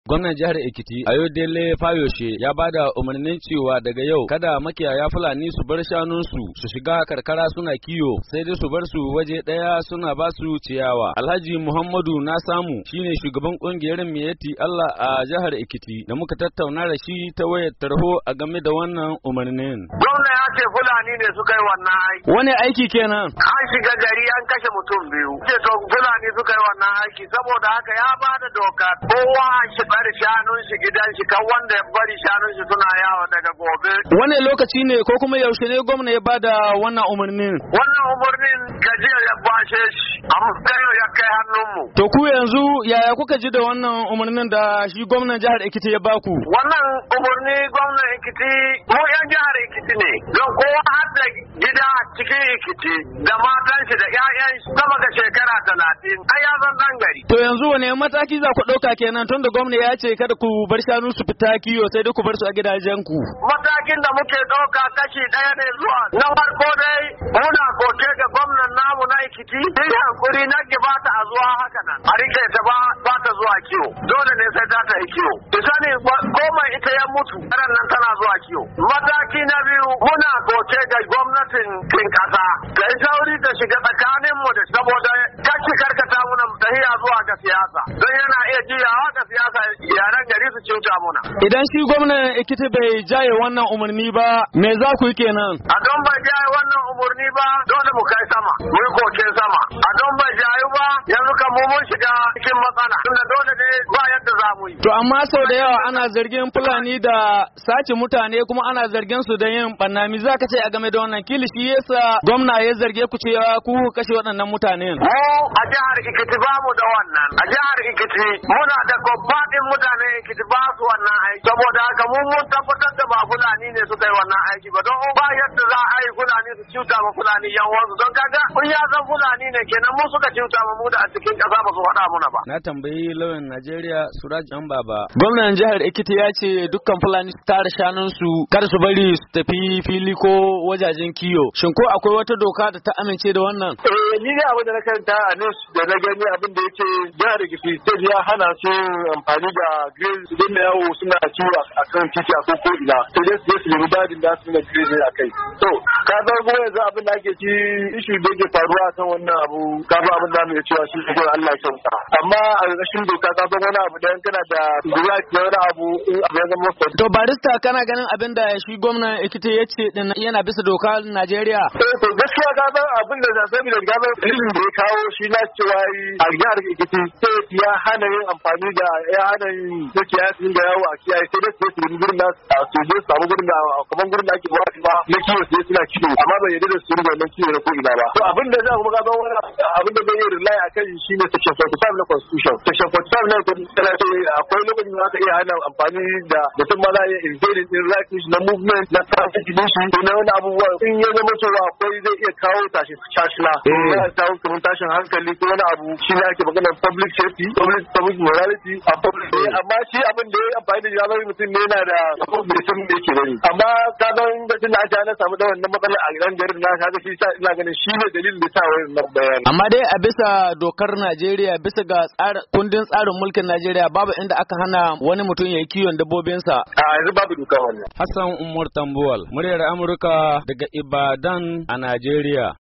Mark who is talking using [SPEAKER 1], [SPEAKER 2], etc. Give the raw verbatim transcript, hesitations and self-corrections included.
[SPEAKER 1] Gwamnan jihar Ekiti Ayodele Fayoshe ya bada umarnin cewa daga yau kada makiyaya Fulani su bar shanunsu su shiga karkara suna kiyo sai dai su bar su waje daya suna ba su ciyawa. Alhaji Muhammadu Nasamu shine shugaban kungiyar Miyeti Allah a jihar Ekiti da muka tattauna da shi ta wayar tarho a game da wannan umarnin.
[SPEAKER 2] Gwamna ya ce Fulani ne suka yi wannan aiki.
[SPEAKER 1] Wani aiki kenan?
[SPEAKER 2] An shiga gari an kashe mutum biyu. Ce to Fulani suka yi wannan aiki saboda haka ya bada doka kowa shi bari shanun shi gidan shi kan wanda ya bari shanun shi suna yawo daga gobe.
[SPEAKER 1] Wane lokaci ne ko kuma yaushe ne gwamna ya bada wannan umarnin?
[SPEAKER 2] Wannan umarnin gajiya ya bashe shi amma kai ya kai hannunmu.
[SPEAKER 1] To ku yanzu yaya kuka ji da wannan umarnin da shi gwamnan jihar Ekiti ya baku?
[SPEAKER 2] Wannan umarni gwamnan Ekiti mu yan jihar Ekiti ne don kowa har da gida cikin Ekiti da matan shi da ƴaƴan shi sama ga shekara talatin ai ya zan dan gari.
[SPEAKER 1] To yanzu wane mataki za ku ɗauka kenan tunda gwamna ya ce kada ku bar shanu su fita kiyo sai dai ku bar su a gidajen ku.
[SPEAKER 2] Matakin da muke ɗauka kashi ɗaya ne zuwa na farko dai muna koke ga gwamnan namu na Ekiti yi hankuri na gibata a zuwa haka nan a rike ta ba ba ta zuwa kiyo dole ne sai ta ta yi kiyo. Sani goma ita ya mutu ran nan tana zuwa kiyo. Mataki na biyu muna koke ga gwamnatin kin kasa ga sauri ta shiga tsakanin mu da saboda kashi karkata muna tahiya zuwa ga siyasa don yana iya jiyawa ga siyasa yaran gari su cuta muna.
[SPEAKER 1] Idan shi gwamnan Ekiti bai jaye wannan umarni ba me za ku yi kenan?
[SPEAKER 2] A don bai jaye wannan umarni ba dole mu kai sama mu yi koke sama. A don bai jaye ba yanzu kan mu mun shiga cikin matsala tunda dole ne ba yadda za mu yi.
[SPEAKER 1] To amma sau da yawa ana zargin Fulani da sace mutane kuma ana zargin su da yin ɓanna. Me za ka ce a game da wannan kilishi yasa gwamna ya zarge ku cewa ku kashe waɗannan mutanen?
[SPEAKER 2] Mu a jihar Ekiti ba mu da wannan. A jihar Ekiti muna da gobbaɗin mutanen Ekiti ba su wannan aiki. Saboda haka mu mun tabbatar da ba Fulani ne suka yi wannan aiki ba don ba yadda za a yi Fulani su cuta ma Fulani yan wasu don kaga kun ya san Fulani ne kenan mu suka cuta ma mu da a cikin ƙasa ba su faɗa muna ba.
[SPEAKER 1] Na tambayi lauyan Najeriya Suraj Baba. Gwamnan jihar Ekiti ya ce dukkan Fulani su tara shanunsu kar su bari su tafi fili ko wajajen kiyo. Shin ko akwai wata doka da ta amince da wannan?
[SPEAKER 3] Eh ni ne abin da na karanta a news da na gani abin da yake jihar Ekiti sai ya hana su amfani da grill su dinga yawo suna ciwo a kan titi a koko ina. Sai dai su nemi dadin da su na grill a kai. To ka ga kuma yanzu abin da ake ci issue da yake faruwa kan wannan abu ka ga abin da mu ya cewa shi ko Allah ya kyauta. Amma a ƙarƙashin doka ka ga wani abu da kana da right na wani abu in abu ya zama fa.
[SPEAKER 1] To barista kana ganin abin da shi gwamnan Ekiti ya ce din yana bisa doka Najeriya?
[SPEAKER 3] Eh to gaskiya ka ga abin da za sai da gaba ilimin da ya kawo shi na cewa a jihar Ekiti sai ya hana yin amfani da ya hana yin dukiya sun da yawo a kiyaye sai dai su yi gurin da su je su samu gurin da kaman gurin da ake ba ba na kiwo sai suna kiwo amma bai yarda da su riga nan kiwo na ko ina ba. To abin da za mu ga wani abin da zai yi rely akan shi ne section forty-five na constitution. Section forty-five na constitution akwai lokacin da aka iya hana amfani da mutum ma za a iya invading in right na movement na traffic din shi na wani abubuwa in ya zama cewa akwai zai iya kawo tashi tashina ya kawo kamar tashin hankali ko wani abu shi ne ake magana public safety public public morality a public amma shi abin da ya amfani da yanar mutum ne yana da bai san me yake gani amma ka ga lokacin da aka na samu da wannan matsala a gidan garin na kaga shi sa ina ganin shi ne dalilin da sa wannan bayani.
[SPEAKER 1] Amma dai a bisa dokar Najeriya bisa ga tsarin kundin tsarin mulkin Najeriya babu inda aka hana wani mutum ya yi kiwon dabbobinsa.
[SPEAKER 3] A yanzu babu doka wannan.
[SPEAKER 1] Hassan Umar Tambuwal, muryar Amurka daga Ibadan a Najeriya.